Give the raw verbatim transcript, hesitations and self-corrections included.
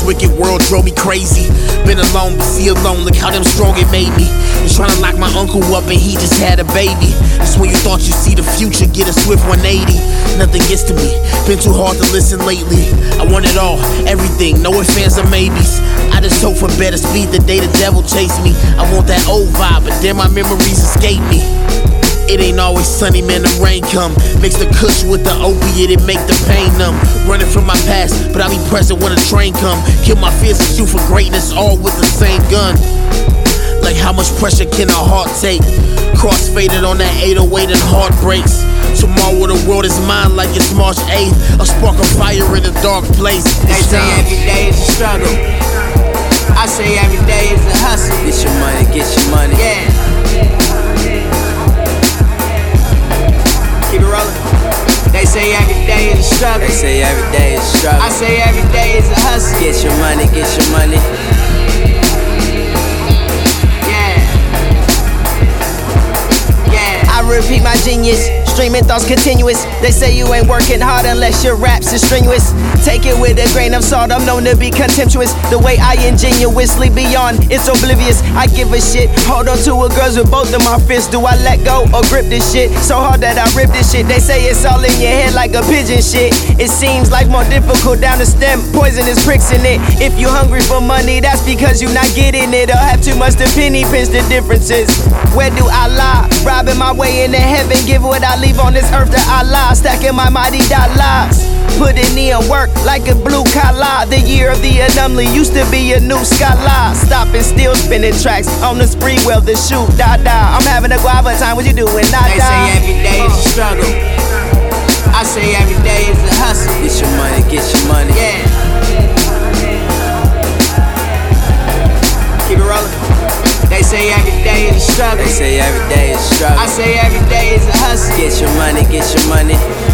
wicked world drove me crazy. Been alone, but see alone, look how damn strong it made me. Was trying to lock my uncle up and he just had a baby. That's when you thought you see the future, get a swift one eighty. Nothing gets to me, been too hard to listen lately. I want it all, everything, no ifs, ands, or maybes. I just hope for better speed the day the devil chased me. I want that old vibe, but then my memories escape me. It ain't always sunny, man, the rain come. Mix the kush with the opiate, it make the pain numb. Running from my past, but I be present when a train come. Kill my fears and shoot for greatness, all with the same gun. Like how much pressure can a heart take? Cross faded on that eight oh eight and heartbreaks. Tomorrow the world is mine like it's March eighth. A spark of fire in a dark place. They say every day is a struggle. I say every day is a hustle. Get your money, get your money. Yeah. Keep it rolling. They say every day is a struggle. They say every day is a struggle. I say every day is a hustle. Get your money, get your money. Yeah. Yeah. I repeat my genius. Streaming thoughts continuous. They say you ain't working hard unless your raps is strenuous. Take it with a grain of salt, I'm known to be contemptuous. The way I ingenuously beyond, it's oblivious. I give a shit, hold on to a girls with both of my fists. Do I let go or grip this shit? So hard that I rip this shit. They say it's all in your head like a pigeon shit. It seems like more difficult down the stem, poisonous pricks in it. If you hungry for money, that's because you not getting it. Or have too much to penny pinch the differences. Where do I lie? Robbing my way into heaven, give what I leave on this earth that I lie, stacking my mighty dollars. Putting in work like a blue collar. The year of the anomaly used to be a new scholar. Stopping, still spinning tracks on the spree, well the shoot, da da. I'm having a guava time, what you doing, nah, They say every day is a struggle. I say every day is a hustle. Get your money, get your money. Yeah. Keep it rolling. They say every day is a struggle. They say every day is a struggle. I say every day is a hustle. Get your money, get your money.